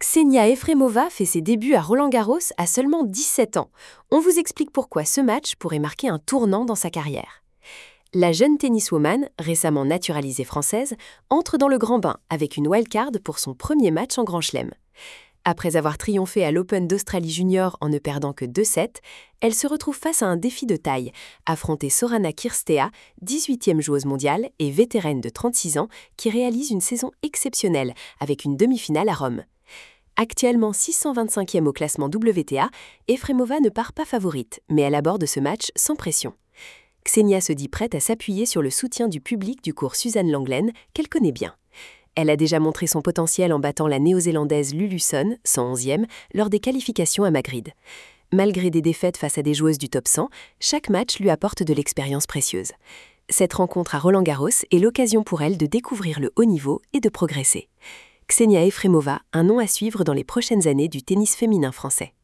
Ksenia Efremova fait ses débuts à Roland-Garros à seulement 17 ans. On vous explique pourquoi ce match pourrait marquer un tournant dans sa carrière. La jeune tenniswoman, récemment naturalisée française, entre dans le grand bain avec une wildcard pour son premier match en Grand Chelem. Après avoir triomphé à l'Open d'Australie Junior en ne perdant que 2-7, elle se retrouve face à un défi de taille, affronter Sorana Cirstea, 18e joueuse mondiale et vétérane de 36 ans, qui réalise une saison exceptionnelle avec une demi-finale à Rome. Actuellement 625e au classement WTA, Efremova ne part pas favorite, mais elle aborde ce match sans pression. Ksenia se dit prête à s'appuyer sur le soutien du public du cours Suzanne Lenglen, qu'elle connaît bien. Elle a déjà montré son potentiel en battant la néo-zélandaise Lulu Son, 111e, lors des qualifications à Madrid. Malgré des défaites face à des joueuses du top 100, chaque match lui apporte de l'expérience précieuse. Cette rencontre à Roland-Garros est l'occasion pour elle de découvrir le haut niveau et de progresser. Ksenia Efremova, un nom à suivre dans les prochaines années du tennis féminin français.